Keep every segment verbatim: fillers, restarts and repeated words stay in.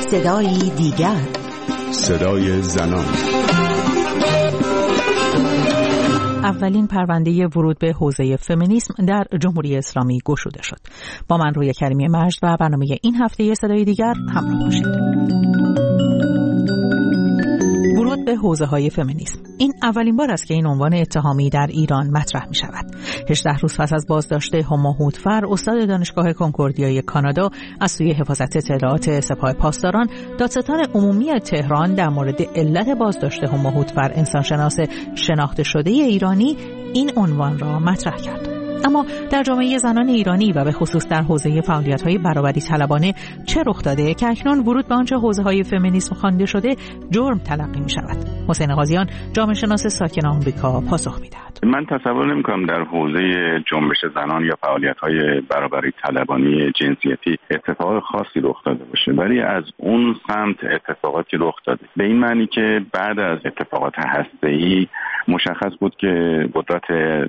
صدایی دیگر، صدای زنان. اولین پرونده ورود به حوزه فمینیسم در جمهوری اسلامی گشوده شد. با من رویا کریمی مجد و برنامه این هفته صدای دیگر همراه باشید. ورود به حوزه‌های فمینیسم. این اولین بار است که این عنوان اتهامی در ایران مطرح می شود. هجده روز پس از بازداشت هما هودفر، استاد دانشگاه کنکوردیای کانادا از سوی حفاظت اطلاعات سپاه پاسداران، دادستان عمومی تهران در مورد علت بازداشت هما هودفر، انسانشناس شناخته شده ایرانی، این عنوان را مطرح کرد. اما در جامعه زنان ایرانی و به خصوص در حوزه فعالیت‌های برابری طلبانه چه رخ داده که اکنون ورود به آنچه حوزه‌های فمینیسم خوانده شده جرم تلقی می‌شود؟ حسین قاضیان، جامعه شناس ساکن آمریکا، پاسخ می‌دهد. من تصور نمی‌کنم در حوزه جنبش زنان یا فعالیت‌های برابری طلبانی جنسیتی اتفاق خاصی رخ داده باشه، ولی از اون سمت اتفاقاتی رخ داده. به این معنی که بعد از اتفاقات هسته‌ای مشخص بود که قدرت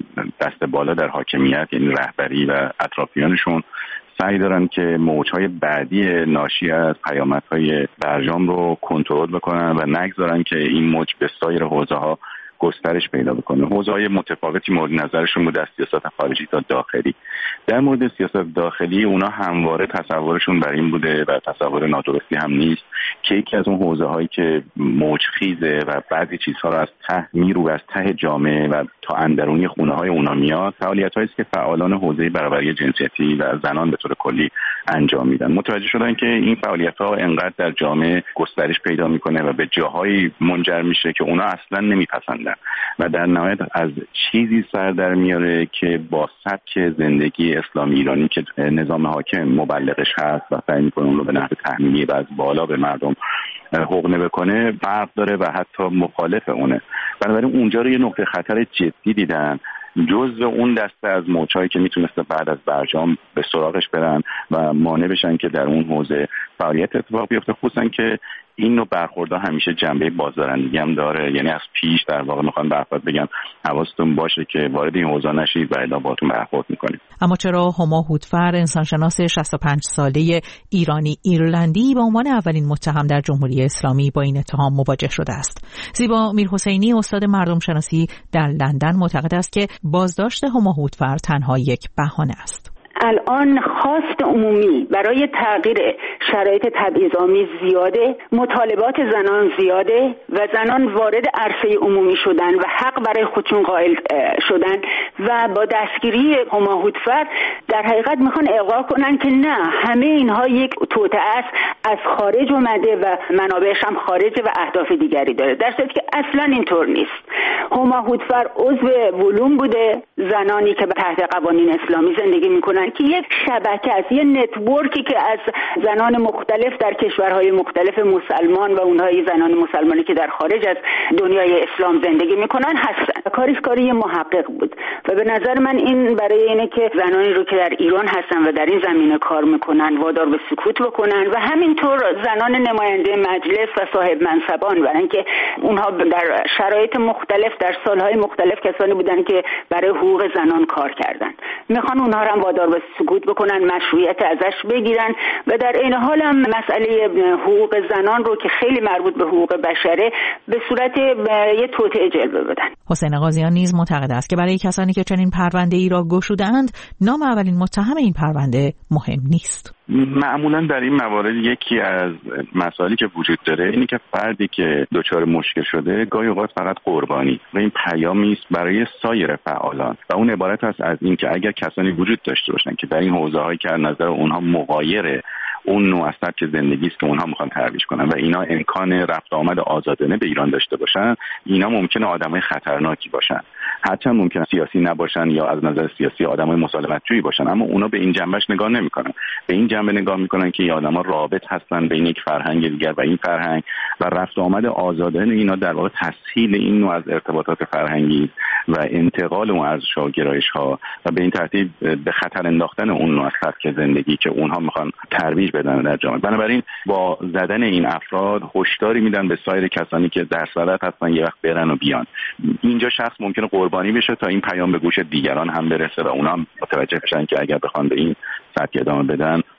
دست بالا در حاکمیت، یعنی رهبری و اطرافیانشون، سعی دارن که موجهای بعدی ناشی از پیامدهای برجام رو کنترل بکنن و نگذارن که این موج به سایر حوزه‌ها گسترش پیدا بکنه. حوزه‌های متفاوتی مورد نظرشون بود، از سیاست خارجی تا داخلی. در مورد سیاست داخلی اونا همواره تصورشون بر این بوده و تصور نادرستی هم نیست که یکی از اون حوزه‌هایی که موجخیزه و بعضی چیزها رو از ته میرو از ته جامعه و تا اندرونی خونه‌های اونا میاد، فعالیت‌هایی است که فعالان حوزه برابری جنسیتی و زنان به طور کلی انجام میدن. متوجه شدن که این فعالیت‌ها انقدر در جامعه گسترش پیدا میکنه و به جاهایی منجر میشه که اونا اصلاً نمیپسندن و در نهایت از چیزی سر در میاره که با سبک زندگی اسلامی ایرانی که نظام حاکم مبلغش هست و سعی میکنه اون رو به نحو تحمیلی و از بالا به مردم حقنه بکنه فرق داره و حتی مخالف اونه. بنابراین اونجا رو یه نقطه خطر جدی دیدن، جزء اون دسته از موجهایی که میتونسته بعد از برجام به سراغش برن و مانع بشن که در اون حوزه فعالیت اتفاق بیفته، خصوصا که این نوع برخوردها همیشه جنبه بازدارندگی هم داره. یعنی از پیش در واقع میخوان برخورد بگم حواستون باشه که وارد این حوزه نشید و الا باهاتون برخورد میکنیم. اما چرا هما هودفر، انسانشناس شصت و پنج ساله ایرانی ایرلندی، به عنوان اولین متهم در جمهوری اسلامی با این اتهام مواجه شده است؟ زیبا میرحسینی، استاد مردم شناسی در لندن، معتقد است که بازداشت هما هودفر تنها یک بهانه است. الان خواست عمومی برای تغییر شرایط تبعیض‌آمیز زیاده، مطالبات زنان زیاده و زنان وارد عرصه عمومی شدن و حق برای خودشون قائل شدن و با دستگیری هما هودفر در حقیقت میخوان اقرار کنن که نه، همه اینها یک توطئه است، از خارج اومده و منابعش هم خارجه و اهداف دیگری داره، در صورتی که اصلا اینطور نیست. هما هودفر عضو ولوم بوده، زنانی که تحت قوانین اسلامی زندگی میکنن که یک شبکه است، یه نتورکی که از زنان مختلف در کشورهای مختلف مسلمان و اونهای زنان مسلمانی که در خارج از دنیای اسلام زندگی میکنن هستن. کاریش کاری محقق بود و به نظر من این برای اینه که زنانی رو که در ایران هستن و در این زمینه کار میکنن وادار به سکوت بکنن و همینطور زنان نماینده مجلس و صاحب منصبان، برای اینکه اونها در شرایط مختلف در سالهای مختلف کسانی بودن که برای حقوق زنان کار کردن، میخوان اونها رو هم وادار به سکوت بکنن، مشروعیت ازش بگیرن و در این حال هم مسئله حقوق زنان رو که خیلی مربوط به حقوق بشره به صورت یه توطئه جلوه بدن. حسین قاضیان نیز معتقد است که برای کسانی که چنین پرونده‌ای را گشوده‌اند، نام اولین متهم این پرونده مهم نیست. معمولا در این موارد یکی از مسائلی که وجود داره اینه که فردی که دچار مشکل شده گاهی اوقات فقط قربانی و این پیامی است برای سایر فعالان و اون عبارت است از این که اگر کسانی وجود داشته باشن که در این حوزه‌هایی که از نظر اونها مغایر اون نوع از سبک زندگی است که اونها میخوان ترویج کنن و اینا امکان رفت آمد آزادانه به ایران داشته باشن، اینا ممکنه آدمای خطرناکی باشن، هرچند ممکنه سیاسی نباشن یا از نظر سیاسی آدمای مسالمت‌جویی باشن، اما اونا به این جنبش نگاه نمیکنن. به این جنبه نگاه میکنن که این آدما رابط هستن بین یک فرهنگ دیگر و این فرهنگ و رفت آمد آزادانه اینا در واقع تسهیل این نوع از ارتباطات فرهنگی و انتقال اون ارزش‌ها و گرایش‌ها و به این ترتیب به خطر انداختن اون نوع از سبک زندگی که اونها میخوان ترویج بدن در جامعه. بنابراین با زدن این افراد هشداری میدن به سایر کسانی که در صدد هستن یه وقت برن و بیان. اینجا شخص ممکنه قربانی بشه تا این پیام به گوش دیگران هم برسه و اونا هم متوجه بشن که اگر بخوان به این سبک ادامه بدن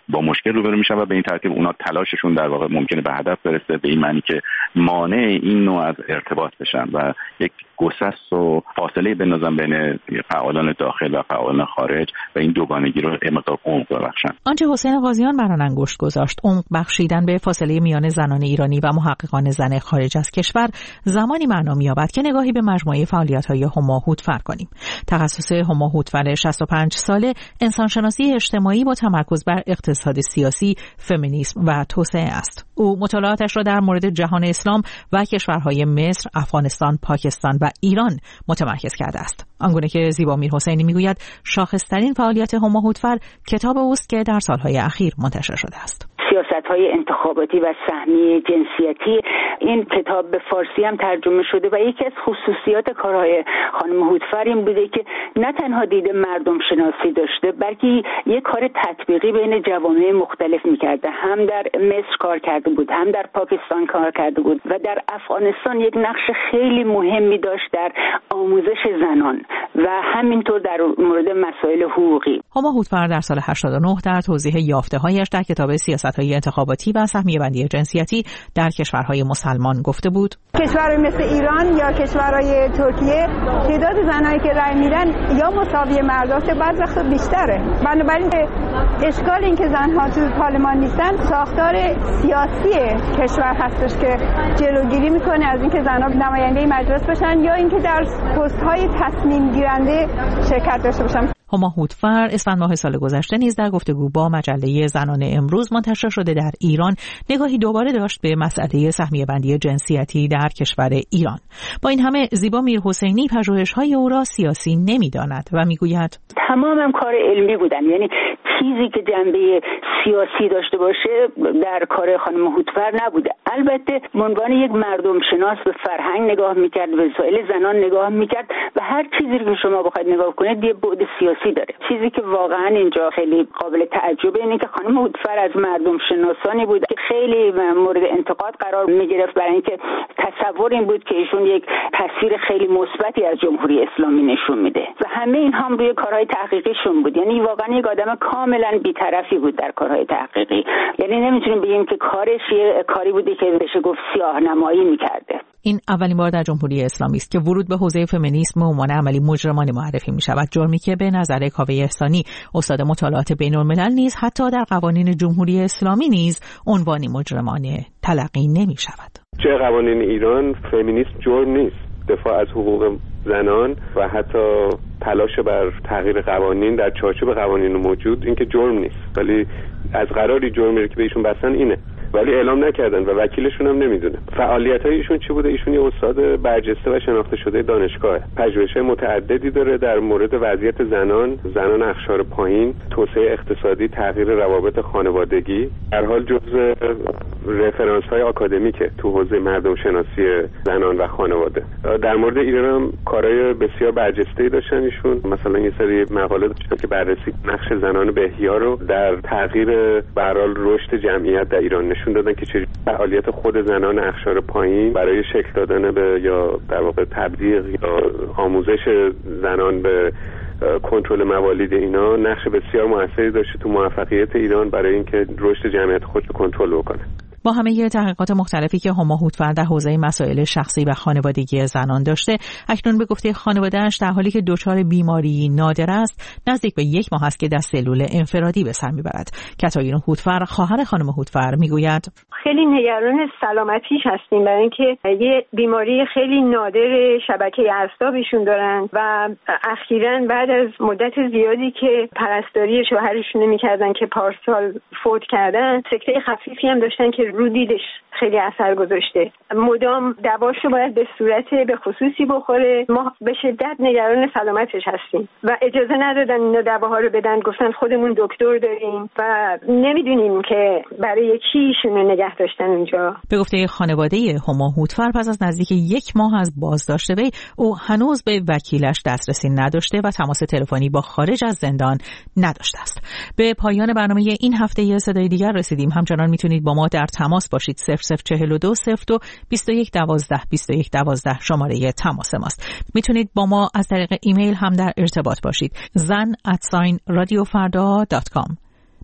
با مشکل روبرو میشن و به این ترتیب اونا تلاششون در واقع ممکنه به هدف برسه، به این معنی که مانع این نوع از ارتباط بشن و یک گسست و فاصله بندازن بین فعالان داخل و فعالان خارج و این دوگانگی رو مقدار عمق ببخشن. آنچه حسین قاضیان بر آن انگشت گذاشت، عمق بخشیدن به فاصله میان زنان ایرانی و محققان زن خارج از کشور، زمانی معنا می‌یابد که نگاهی به مجموعه فعالیت‌های هما هوتفر کنیم. تخصص هما هوتفر شصت و پنج ساله انسانشناسی اجتماعی با تمرکز بر اقتصاد سیاسی، فمینیسم و توسعه است. او مطالعاتش را در مورد جهان اسلام و کشورهای مصر، افغانستان، پاکستان و ایران متمرکز کرده است. آنگونه که زیبا میرحسینی میگوید شاخص‌ترین فعالیت هما هوتفر کتاب اوست که در سالهای اخیر منتشر شده است. سیاست‌های انتخاباتی و سهمی جنسیتی. این کتاب به فارسی هم ترجمه شده و یکی از خصوصیات کارهای خانم هوتفر این بوده که نه تنها دید مردم شناسی داشته، بلکه یک کار تطبیقی بین جوامع مختلف می‌کرده. هم در مصر کار کرده بود، هم در پاکستان کار کرده بود و در افغانستان یک نقش خیلی مهمی داشت در آموزش زنان و همینطور در مورد مسائل حقوقی. هما هوتفر در سال هشتاد و نه در توضیح یافته‌هایش در کتاب سیاست‌های انتخاباتی و سهمیه بندی جنسیتی در کشورهای مسلمان گفته بود: کشورهای مثل ایران یا کشورهای ترکیه تعداد زنایی که رأی میدن یا مساوی مرداست، بعضی وقتا بیشتره. بنابراین اشکال این که زنها تو پارلمان نیستن ساختار سیاسی کشور هستش که جلوگیری میکنه از اینکه زنها نماینده مجلس بشن یا اینکه در پست‌های تصمیم گیرنده شرکت داشته باشن. هما هوتفر اسفند ماه سال گذشته نیز در گفتگو با مجله زنان امروز منتشر شده در ایران نگاهی دوباره داشت به مسئله سهمیه بندی جنسیتی در کشور ایران. با این همه زیبا میرحسینی پژوهش‌های او را سیاسی نمی‌داند و میگوید تمامم کار علمی بودن، یعنی چیزی که جنبه سیاسی داشته باشه در کار خانم هوتفر نبوده. البته به عنوان یک مردم شناس به فرهنگ نگاه می‌کرد، به مسائل زنان نگاه می‌کرد و هر چیزی که شما بخواید نگاه کنید یه بعد سیاسی داره. چیزی که واقعا اینجا خیلی قابل تعجبه اینه که خانم هوتفر از مردم شناسانی بود که خیلی مورد انتقاد قرار می‌گرفت برای اینکه تصور این بود که ایشون یک تصویر خیلی مثبتی از جمهوری اسلامی نشون میده و همه این هم روی کارهای تحقیقیشون بود. یعنی واقعا یک آدم کاملا بی‌طرفی بود در کارهای تحقیقی. یعنی نمیتونیم بگیم که کارش یه کاری بوده که بشه گفت سیاه‌نمایی می‌کرده. این اولین بار در جمهوری اسلامی است که ورود به حوزه فمینیسم عنوان عملی مجرمانه معرفی می شود، جرمی که به نظر کاوه احسانی استاد مطالعات بین‌الملل نیز حتی در قوانین جمهوری اسلامی نیز عنوانی مجرمانه تلقی نمی شود. چه قوانین ایران فمینیسم جرم نیست. دفاع از حقوق زنان و حتی تلاش بر تغییر قوانین در چارچوب قوانین موجود این که جرم نیست، ولی از قراری جرمی که بهشون بستن اینه، ولی اعلام نکردن و وکیلشون هم نمیدونه. فعالیت‌های ایشون چی بوده؟ ایشون یه استاد برجسته و شناخته شده دانشگاهه. پژوهش‌های متعددی داره در مورد وضعیت زنان، زنان اقشار پایین، توسعه اقتصادی، تغییر روابط خانوادگی. در حال جزء رفرانس‌های آکادمیکه تو حوزه مردم شناسی زنان و خانواده. در مورد ایران هم کارهای بسیار برجسته‌ای داشتن ایشون. مثلا یه سری مقاله داشتن که بررسی نقش زنان به احیا رو در تغییر به هر حال رشد جمعیت در ایران نشون دادن که چه فعالیت خود زنان اقشار پایین برای شکل دادن به یا در واقع تبلیغ یا آموزش زنان به کنترل موالید اینا نقش بسیار موثری داشته تو موفقیت ایران برای اینکه رشد جمعیت خودش رو کنترل بکنه. با همه تحقیقات مختلفی که هما هوتفر در حوزه مسائل شخصی و خانوادگی زنان داشته، اکنون به گفته خانواده‌اش در حالی که دچار بیماری نادر است، نزدیک به یک ماه است که در سلول انفرادی به سر میبرد. کاترین هوتفر، خواهر خانم هوتفر، میگوید خیلی نگران سلامتیش هستیم برای اینکه یه بیماری خیلی نادر شبکه اعصابشون دارن و اخیراً بعد از مدت زیادی که پرستاری شوهرشون نمی‌کردن که پارسال فوت کردن، سکته خفیفی هم داشتن که رو دیدش خیلی اثر گذاشته. مدام دواشو باید به صورت به خصوصی بخوره. ما به شدت نگران سلامتش هستیم و اجازه ندادن اینا دواها رو بدن. گفتن خودمون دکتر داریم و نمیدونیم که برای کی ایشونو نگه داشتن اونجا. به گفته خانواده هما هوتفر، پس از نزدیک یک ماه از بازداشت وی، او هنوز به وکیلش دسترسی نداشته و تماس تلفنی با خارج از زندان نداشته است. به پایان برنامه این هفته صدای دیگر رسیدیم. همچنان میتونید با ما در تماس باشید. صفر صفر چهل و دو صفر دو بیست و یک دوازده بیست و یک دوازده شماره تماس ماست. میتونید با ما از طریق ایمیل هم در ارتباط باشید. زن ات رادیو فردا دات کام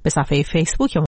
به صفحه فیسبوک